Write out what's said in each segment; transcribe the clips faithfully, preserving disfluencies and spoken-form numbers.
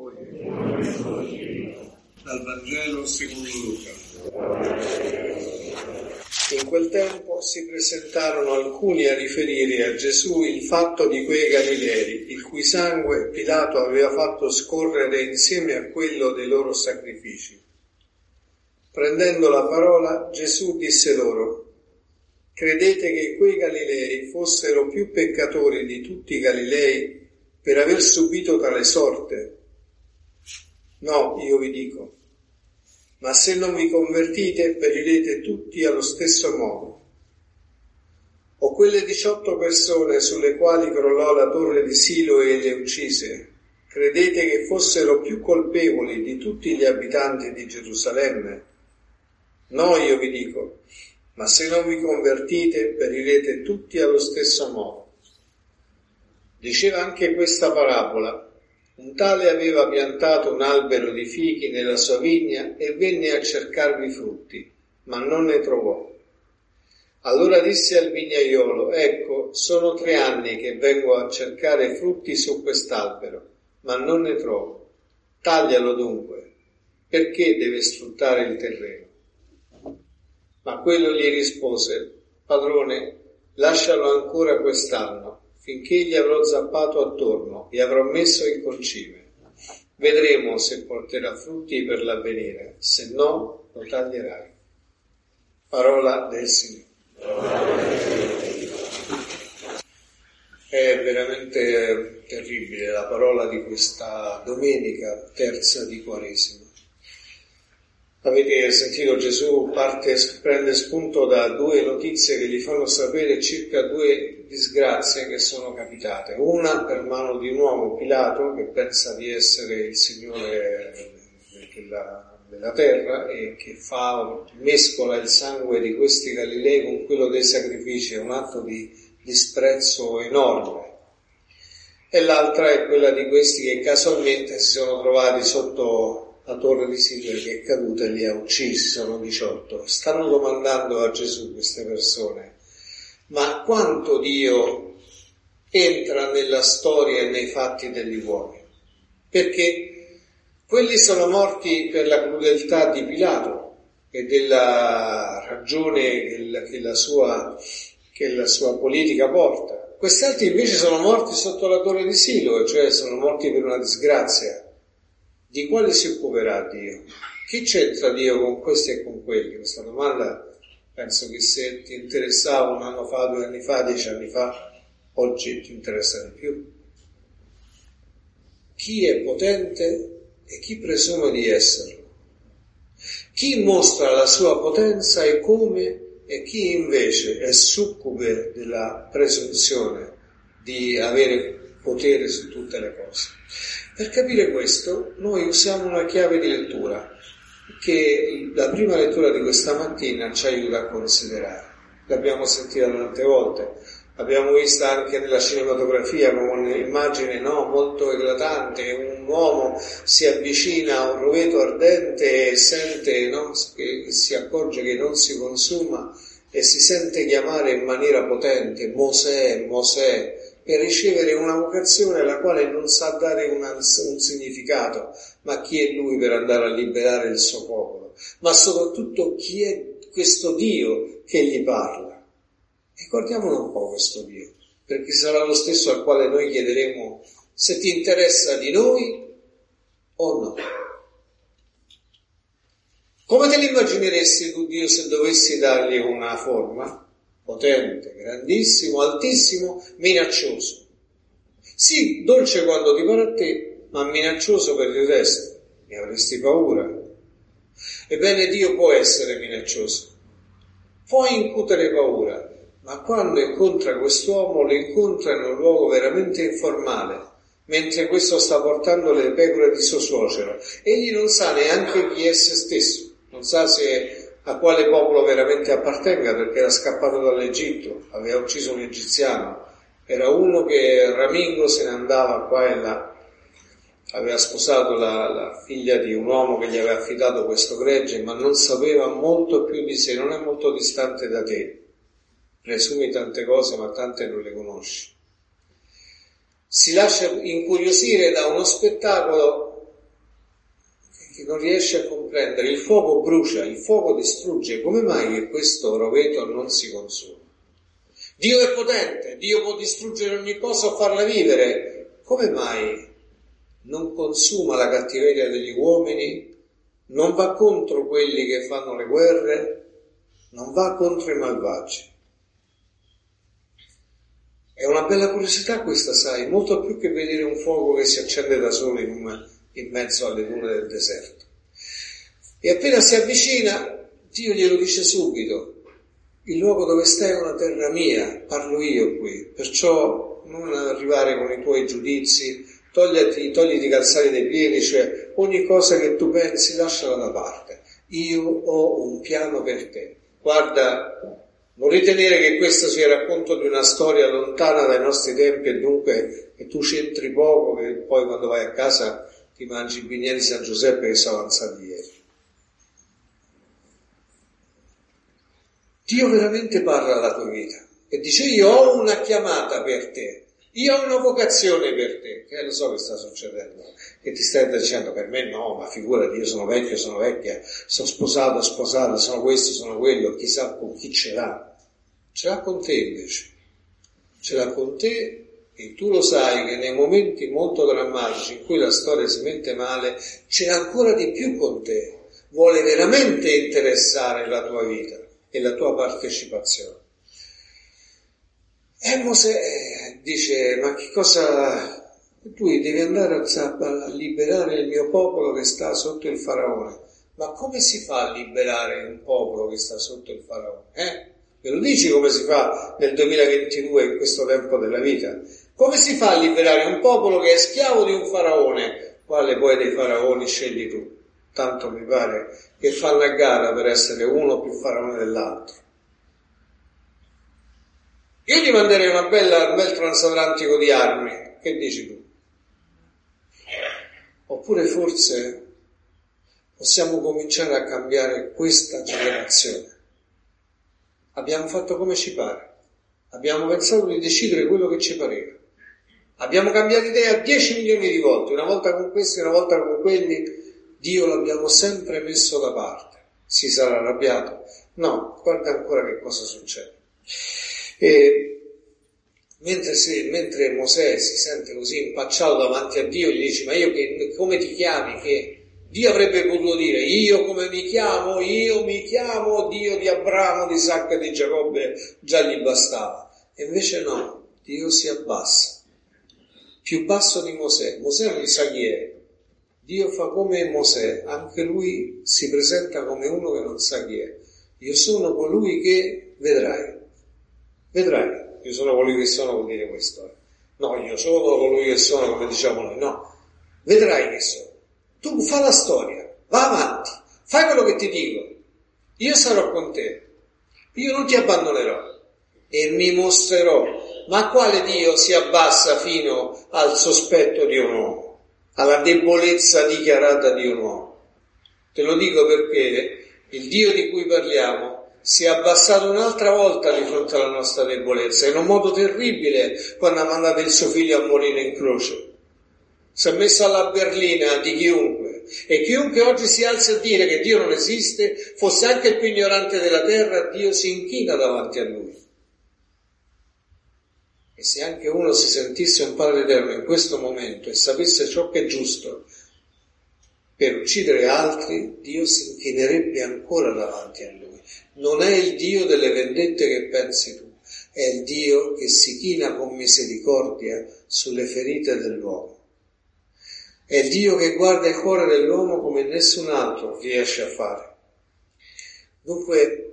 Dal Vangelo secondo Luca. In quel tempo si presentarono alcuni a riferire a Gesù il fatto di quei Galilei, il cui sangue Pilato aveva fatto scorrere insieme a quello dei loro sacrifici. Prendendo la parola, Gesù disse loro: credete che quei Galilei fossero più peccatori di tutti i Galilei per aver subito tale sorte? No, io vi dico, ma se non vi convertite perirete tutti allo stesso modo. O quelle diciotto persone sulle quali crollò la torre di Silo e le uccise, credete che fossero più colpevoli di tutti gli abitanti di Gerusalemme? No, io vi dico, ma se non vi convertite perirete tutti allo stesso modo. Diceva anche questa parabola: un tale aveva piantato un albero di fichi nella sua vigna e venne a cercarvi frutti, ma non ne trovò. Allora disse al vignaiolo: ecco, sono tre anni che vengo a cercare frutti su quest'albero, ma non ne trovo. Taglialo dunque, perché deve sfruttare il terreno? Ma quello gli rispose: padrone, lascialo ancora quest'anno, finché gli avrò zappato attorno e avrò messo in concime. Vedremo se porterà frutti per l'avvenire, se no lo taglierai. Parola del Signore. È veramente terribile la parola di questa domenica terza di Quaresima. Avete sentito, Gesù parte, prende spunto da due notizie che gli fanno sapere circa due disgrazie che sono capitate. Una per mano di un uomo, Pilato, che pensa di essere il Signore della, della terra e che fa, mescola il sangue di questi Galilei con quello dei sacrifici, è un atto di disprezzo enorme. E l'altra è quella di questi che casualmente si sono trovati sotto la torre di Silo che è caduta e li ha uccisi, sono diciotto. Stanno domandando a Gesù queste persone: ma quanto Dio entra nella storia e nei fatti degli uomini? Perché quelli sono morti per la crudeltà di Pilato e della ragione che la, che la, sua, che la sua politica porta. Questi altri invece sono morti sotto la torre di Silo, cioè sono morti per una disgrazia. Di quale si occuperà Dio? Che c'entra Dio con questi e con quelli? Questa domanda penso che se ti interessava un anno fa, due anni fa, dieci anni fa, oggi ti interessa di più. Chi è potente e chi presume di esserlo? Chi mostra la sua potenza e come, e chi invece è succube della presunzione di avere potere su tutte le cose. Per capire questo noi usiamo una chiave di lettura che la prima lettura di questa mattina ci aiuta a considerare. L'abbiamo sentita tante volte, l'abbiamo vista anche nella cinematografia con un'immagine no, molto eclatante. Un uomo si avvicina a un roveto ardente e sente, no, che si accorge che non si consuma e si sente chiamare in maniera potente: Mosè, Mosè, per ricevere una vocazione alla quale non sa dare una, un significato. Ma chi è lui per andare a liberare il suo popolo? Ma soprattutto chi è questo Dio che gli parla? Ricordiamolo un po' questo Dio, perché sarà lo stesso al quale noi chiederemo se ti interessa di noi o no. Come te l'immagineresti tu Dio se dovessi dargli una forma? Potente, grandissimo, altissimo, minaccioso. Sì, dolce quando ti pare a te, ma minaccioso per il resto. Ne avresti paura. Ebbene, Dio può essere minaccioso, può incutere paura, ma quando incontra quest'uomo lo incontra in un luogo veramente informale, mentre questo sta portando le pecore di suo suocero. Egli non sa neanche chi è se stesso, non sa se a quale popolo veramente appartenga, perché era scappato dall'Egitto, aveva ucciso un egiziano, era uno che ramingo se ne andava qua e là, aveva sposato la, la figlia di un uomo che gli aveva affidato questo gregge, ma non sapeva molto più di sé, non è molto distante da te, presumi tante cose ma tante non le conosci. Si lascia incuriosire da uno spettacolo che non riesce a comprendere. Il fuoco brucia, il fuoco distrugge. Come mai che questo roveto non si consuma? Dio è potente, Dio può distruggere ogni cosa o farla vivere. Come mai non consuma la cattiveria degli uomini? Non va contro quelli che fanno le guerre? Non va contro i malvagi? È una bella curiosità questa, sai, molto più che vedere un fuoco che si accende da solo in, una, in mezzo alle dune del deserto. E appena si avvicina, Dio glielo dice subito: il luogo dove stai è una terra mia, parlo io qui, perciò non arrivare con i tuoi giudizi, togliti, togliti i calzari dai piedi, cioè ogni cosa che tu pensi lasciala da parte. Io ho un piano per te. Guarda, non ritenere che questo sia il racconto di una storia lontana dai nostri tempi e dunque che tu c'entri poco, che poi quando vai a casa ti mangi i bignè di San Giuseppe che sono avanzati ieri. Dio veramente parla alla tua vita e dice: io ho una chiamata per te, io ho una vocazione per te. Che lo so che sta succedendo, che ti stai dicendo: per me no, ma figurati, io sono vecchio, sono vecchia, sono sposato, sposata, sono questo, sono quello, chissà con chi ce l'ha. Ce l'ha con te invece, ce l'ha con te, e tu lo sai che nei momenti molto drammatici in cui la storia si mette male, ce l'ha ancora di più con te, vuole veramente interessare la tua vita e la tua partecipazione. E Mosè dice: ma che cosa, tu devi andare a liberare il mio popolo che sta sotto il faraone. Ma come si fa a liberare un popolo che sta sotto il faraone? Eh? Me lo dici come si fa nel duemilaventidue, in questo tempo della vita? Come si fa a liberare un popolo che è schiavo di un faraone? Quale poi dei faraoni scegli tu? Tanto mi pare che fanno a gara per essere uno più faraone dell'altro. Io gli manderei una bella, un bel transatlantico di armi, che dici tu? Oppure forse possiamo cominciare a cambiare questa generazione. Abbiamo fatto come ci pare, abbiamo pensato di decidere quello che ci pareva, abbiamo cambiato idea dieci milioni di volte, una volta con questi, una volta con quelli. Dio l'abbiamo sempre messo da parte. Si sarà arrabbiato? No, guarda ancora che cosa succede. E mentre, si, mentre Mosè si sente così impacciato davanti a Dio, gli dice: ma io che, come ti chiami? Che Dio avrebbe potuto dire: io come mi chiamo? Io mi chiamo Dio di Abramo, di Isacco e di Giacobbe, già gli bastava. E invece no, Dio si abbassa, più basso di Mosè. Mosè non sa chi è. Dio fa come Mosè, anche lui si presenta come uno che non sa chi è. Io sono colui che vedrai, vedrai, io sono colui che sono, vuol dire questo. No, io sono colui che sono, come diciamo noi, no, vedrai che sono. Tu fa la storia, va avanti, fai quello che ti dico, io sarò con te, io non ti abbandonerò e mi mostrerò. Ma quale Dio si abbassa fino al sospetto di un uomo, alla debolezza dichiarata di un uomo? Te lo dico perché il Dio di cui parliamo si è abbassato un'altra volta di fronte alla nostra debolezza, in un modo terribile, quando ha mandato il suo figlio a morire in croce. Si è messo alla berlina di chiunque, e chiunque oggi si alza a dire che Dio non esiste, fosse anche il più ignorante della terra, Dio si inchina davanti a lui. E se anche uno si sentisse un Padre Eterno in questo momento e sapesse ciò che è giusto per uccidere altri, Dio si inchinerebbe ancora davanti a lui. Non è il Dio delle vendette che pensi tu, è il Dio che si china con misericordia sulle ferite dell'uomo. È il Dio che guarda il cuore dell'uomo come nessun altro riesce a fare. Dunque,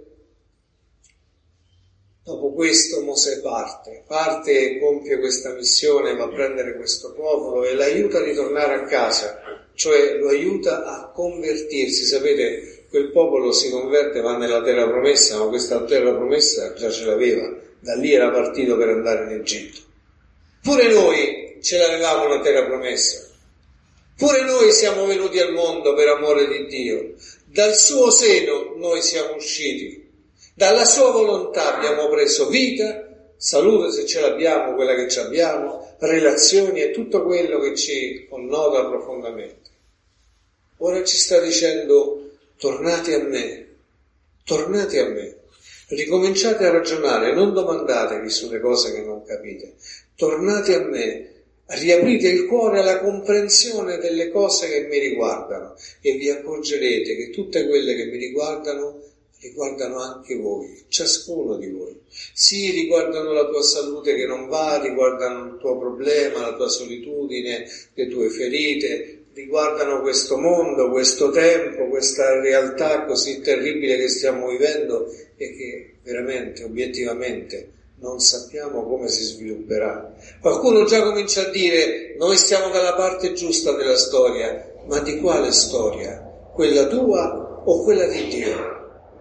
dopo questo Mosè parte, parte e compie questa missione, va a prendere questo popolo e l'aiuta a ritornare a casa, cioè lo aiuta a convertirsi. Sapete, quel popolo si converte, va nella terra promessa, ma questa terra promessa già ce l'aveva, da lì era partito per andare in Egitto. Pure noi ce l'avevamo una terra promessa, pure noi siamo venuti al mondo per amore di Dio, dal suo seno noi siamo usciti. Dalla sua volontà abbiamo preso vita, salute se ce l'abbiamo, quella che ci abbiamo, relazioni e tutto quello che ci connota profondamente. Ora ci sta dicendo: tornate a me, tornate a me, ricominciate a ragionare, non domandatevi sulle cose che non capite, tornate a me, riaprite il cuore alla comprensione delle cose che mi riguardano e vi accorgerete che tutte quelle che mi riguardano riguardano anche voi, ciascuno di voi. Sì, riguardano la tua salute che non va, riguardano il tuo problema, la tua solitudine, le tue ferite, riguardano questo mondo, questo tempo, questa realtà così terribile che stiamo vivendo e che veramente, obiettivamente, non sappiamo come si svilupperà. Qualcuno già comincia a dire: noi stiamo dalla parte giusta della storia. Ma di quale storia? Quella tua o quella di Dio?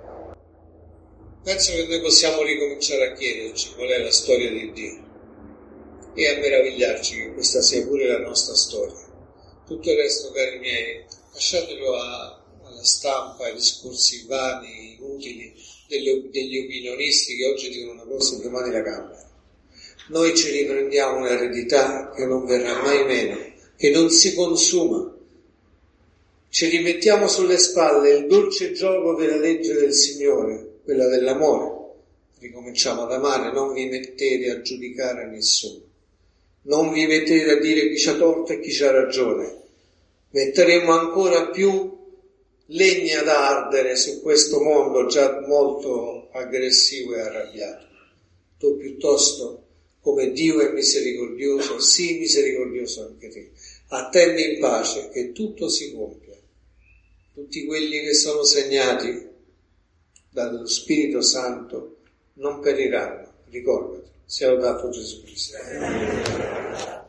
Penso che noi possiamo ricominciare a chiederci qual è la storia di Dio e a meravigliarci che questa sia pure la nostra storia. Tutto il resto, cari miei, lasciatelo a, alla stampa, ai discorsi vani, inutili, delle, degli opinionisti che oggi dicono una cosa e domani la cambiano. Noi ci riprendiamo un'eredità che non verrà mai meno, che non si consuma. Ci rimettiamo sulle spalle il dolce gioco della legge del Signore, quella dell'amore. Ricominciamo ad amare, non vi mettete a giudicare a nessuno. Non vi mettete a dire chi c'ha torto e chi c'ha ragione. Metteremo ancora più legna da ardere su questo mondo già molto aggressivo e arrabbiato. Tu piuttosto, come Dio è misericordioso, sii misericordioso anche te. Attendi in pace che tutto si compia. Tutti quelli che sono segnati dallo Spirito Santo non periranno. Ricordati, sia lodato Gesù Cristo.